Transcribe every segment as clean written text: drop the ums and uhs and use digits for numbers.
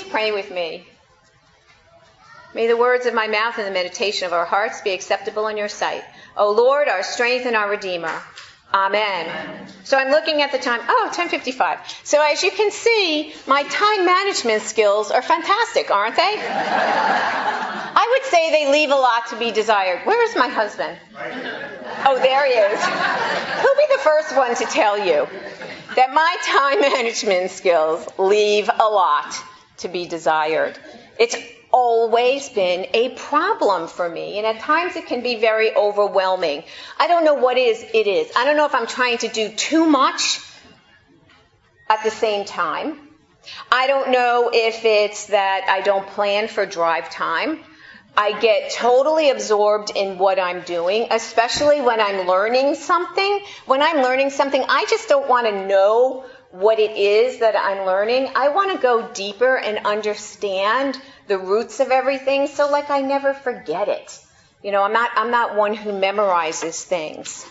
please pray with me? May the words of my mouth and the meditation of our hearts be acceptable in your sight. O Lord, our strength and our Redeemer. Amen. So I'm looking at the time. 10:55. So as you can see, my time management skills are fantastic, aren't they? I would say they leave a lot to be desired. Where is my husband? Oh, there he is. He'll be the first one to tell you that my time management skills leave a lot to be desired. It's always been a problem for me, and at times it can be very overwhelming. I don't know what it is. I don't know if I'm trying to do too much at the same time. I don't know if it's that I don't plan for drive time. I get totally absorbed in what I'm doing, especially when I'm learning something. When I'm learning something, I just don't want to know what it is that I'm learning. I want to go deeper and understand the roots of everything, so like I never forget it. I'm not one who memorizes things.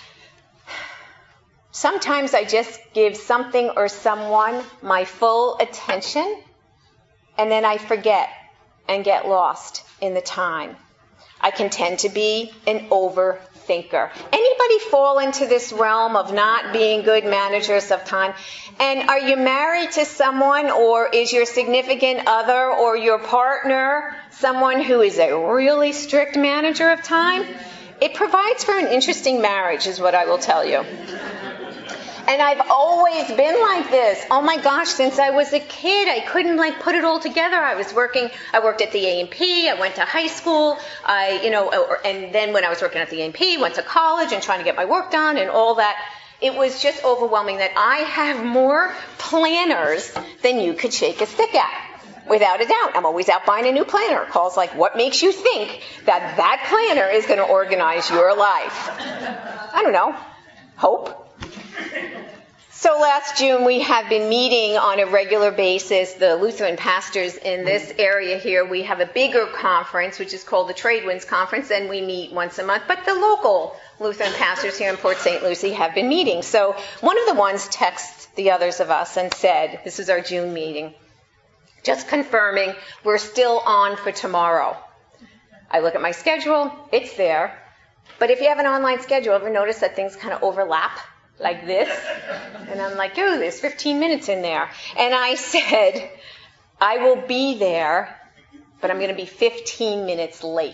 Sometimes I just give something or someone my full attention, and then I forget and get lost in the time. I can tend to be an overthinker. Anybody fall into this realm of not being good managers of time? And are you married to someone, or is your significant other or your partner someone who is a really strict manager of time? It provides for an interesting marriage, is what I will tell you. And I've always been like this. Oh my gosh, since I was a kid, I couldn't put it all together. I worked at the A&P, I went to high school, and then when I was working at the A&P, went to college and trying to get my work done and all that. It was just overwhelming that I have more planners than you could shake a stick at. Without a doubt. I'm always out buying a new planner. Calls like, what makes you think that planner is going to organize your life? I don't know. Hope. So last June, we have been meeting on a regular basis, the Lutheran pastors in this area here. We have a bigger conference, which is called the Trade Winds Conference, and we meet once a month. But the local Lutheran pastors here in Port St. Lucie have been meeting. So one of the ones texted the others of us and said, this is our June meeting, just confirming we're still on for tomorrow. I look at my schedule, it's there. But if you have an online schedule, ever notice that things kind of overlap? Like this, and I'm like, oh, there's 15 minutes in there. And I said, I will be there, but I'm going to be 15 minutes late.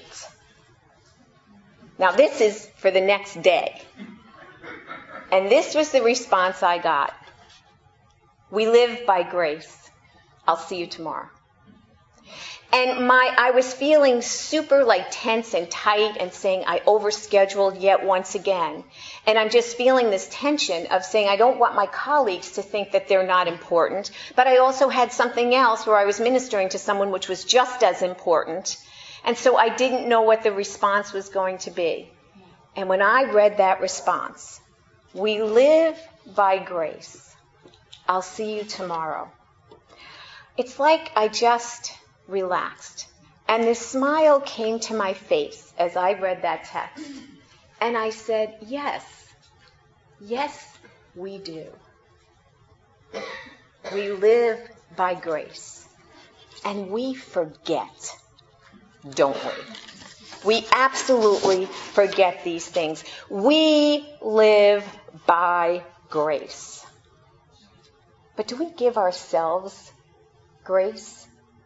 Now, this is for the next day. And this was the response I got. We live by grace. I'll see you tomorrow. And I was feeling super tense and tight and saying I overscheduled yet once again. And I'm just feeling this tension of saying I don't want my colleagues to think that they're not important. But I also had something else where I was ministering to someone which was just as important. And so I didn't know what the response was going to be. And when I read that response, we live by grace. I'll see you tomorrow. It's like I just relaxed. And this smile came to my face as I read that text. And I said, yes, we do. We live by grace. And we forget, don't we? We absolutely forget these things. We live by grace. But do we give ourselves grace?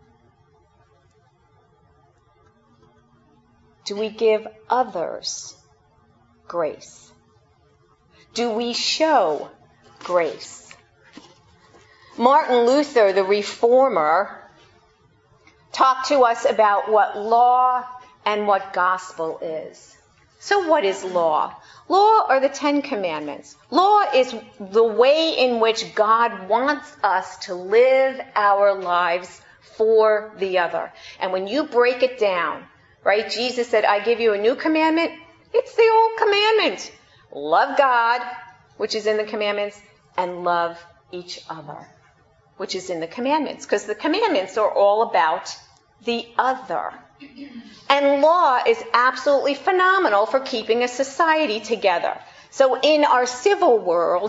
Do we give others grace? Do we show grace? Martin Luther, the reformer, talked to us about what law and what gospel is. So what is law? Law are the 10 Commandments. Law is the way in which God wants us to live our lives for the other. And when you break it down, right? Jesus said, I give you a new commandment. It's the old commandment. Love God, which is in the commandments, and love each other, which is in the commandments. Because the commandments are all about the other. And law is absolutely phenomenal for keeping a society together. So in our civil world,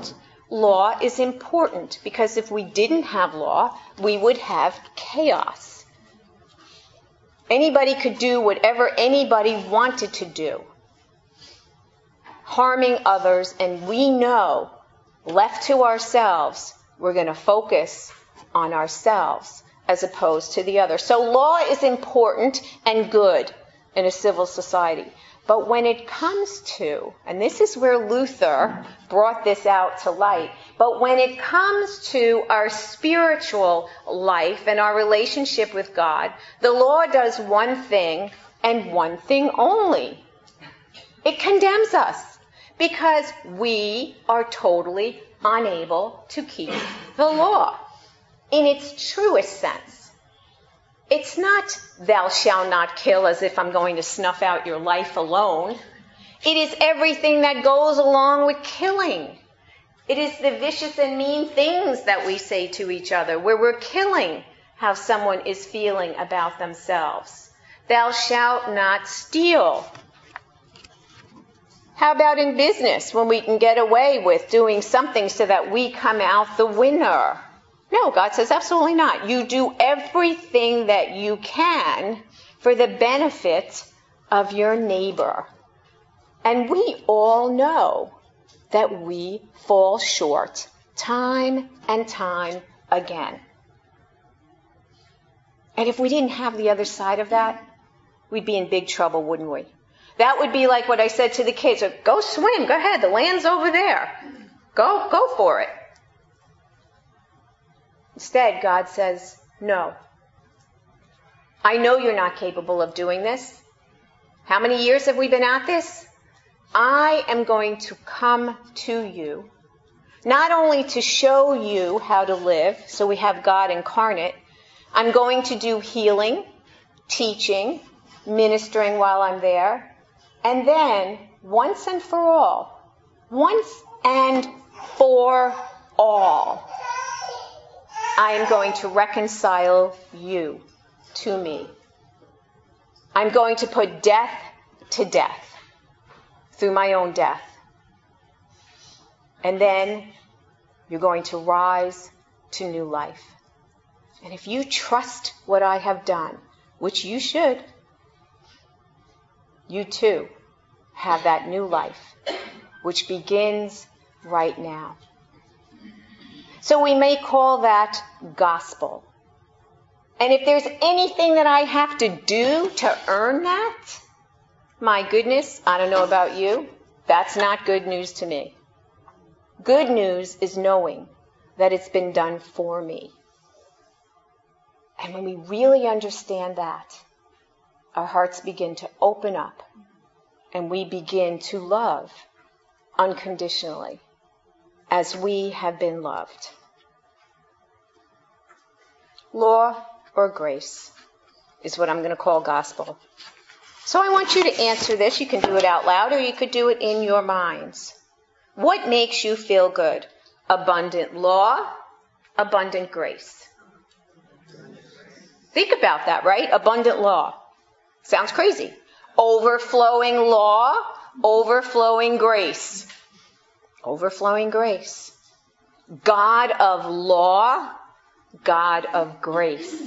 law is important, because if we didn't have law, we would have chaos. Anybody could do whatever anybody wanted to do, harming others, and we know, left to ourselves, we're going to focus on ourselves as opposed to the other. So law is important and good in a civil society. But when it comes to, and this is where Luther brought this out to light, but when it comes to our spiritual life and our relationship with God, the law does one thing and one thing only. It condemns us because we are totally unable to keep the law in its truest sense. It's not, thou shalt not kill, as if I'm going to snuff out your life alone. It is everything that goes along with killing. It is the vicious and mean things that we say to each other, where we're killing how someone is feeling about themselves. Thou shalt not steal. How about in business, when we can get away with doing something so that we come out the winner? No, God says absolutely not. You do everything that you can for the benefit of your neighbor. And we all know that we fall short time and time again. And if we didn't have the other side of that, we'd be in big trouble, wouldn't we? That would be like what I said to the kids. Go swim. Go ahead. The land's over there. Go for it. Instead, God says, no. I know you're not capable of doing this. How many years have we been at this? I am going to come to you, not only to show you how to live, so we have God incarnate. I'm going to do healing, teaching, ministering while I'm there. And then, once and for all, I am going to reconcile you to me. I'm going to put death to death through my own death. And then you're going to rise to new life. And if you trust what I have done, which you should, you too have that new life, which begins right now. So we may call that gospel. And if there's anything that I have to do to earn that, my goodness, I don't know about you, that's not good news to me. Good news is knowing that it's been done for me. And when we really understand that, our hearts begin to open up and we begin to love unconditionally as we have been loved. Law or grace is what I'm going to call gospel. So I want you to answer this. You can do it out loud or you could do it in your minds. What makes you feel good? Abundant law, abundant grace. Think about that, right? Abundant law. Sounds crazy. Overflowing law, overflowing grace. Overflowing grace. God of law, God of grace.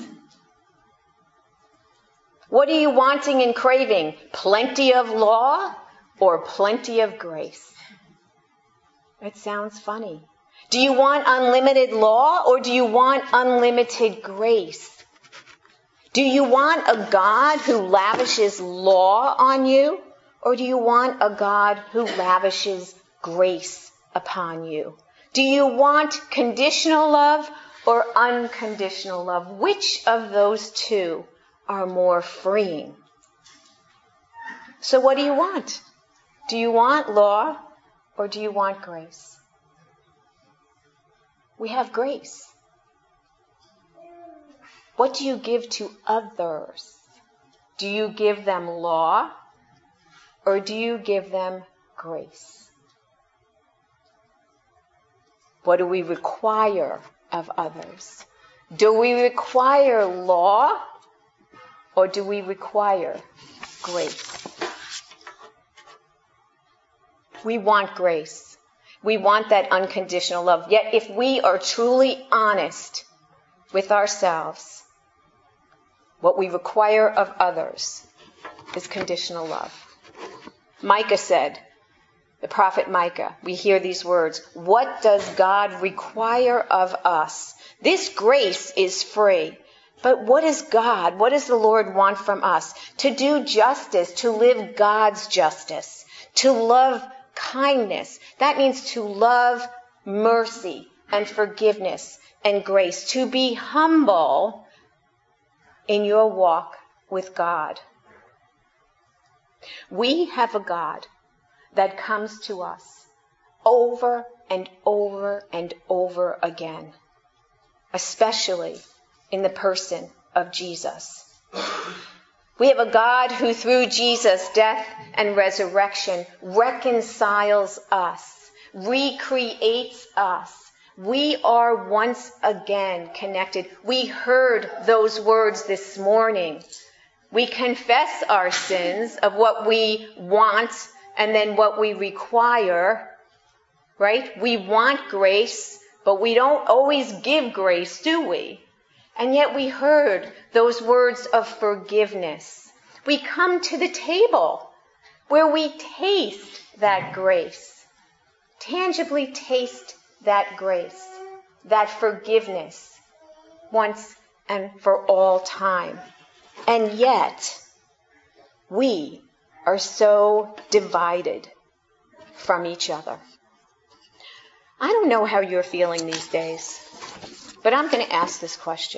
What are you wanting and craving? Plenty of law or plenty of grace? It sounds funny. Do you want unlimited law or do you want unlimited grace? Do you want a God who lavishes law on you or do you want a God who lavishes grace upon you? Do you want conditional love or unconditional love? Which of those two are more freeing? So what do you want? Do you want law or do you want grace? We have grace. What do you give to others? Do you give them law or do you give them grace? What do we require of others? Do we require law or do we require grace? We want grace. We want that unconditional love. Yet if we are truly honest with ourselves, what we require of others is conditional love. Micah said, the prophet Micah, we hear these words, "What does God require of us? This grace is free." But what does the Lord want from us? To do justice, to live God's justice, to love kindness. That means to love mercy and forgiveness and grace, to be humble in your walk with God. We have a God that comes to us over and over and over again, especially in the person of Jesus. We have a God who through Jesus' death and resurrection reconciles us, recreates us. We are once again connected. We heard those words this morning. We confess our sins of what we want and then what we require, right? We want grace, but we don't always give grace, do we? And yet we heard those words of forgiveness. We come to the table where we taste that grace, tangibly taste that grace, that forgiveness once and for all time. And yet we are so divided from each other. I don't know how you're feeling these days, but I'm going to ask this question.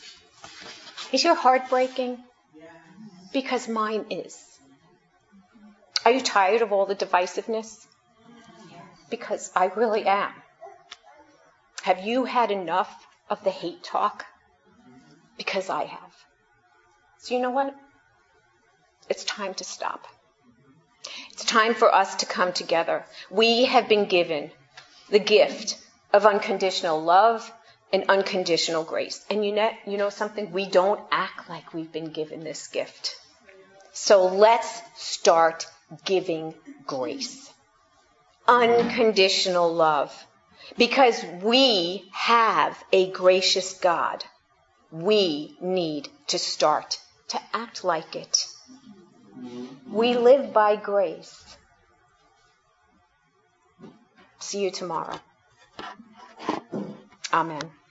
Is your heart breaking? Because mine is. Are you tired of all the divisiveness? Because I really am. Have you had enough of the hate talk? Because I have. So you know what? It's time to stop. It's time for us to come together. We have been given the gift of unconditional love and unconditional grace. And you know something? We don't act like we've been given this gift. So let's start giving grace. Unconditional love. Because we have a gracious God. We need to start to act like it. We live by grace. See you tomorrow. Amen.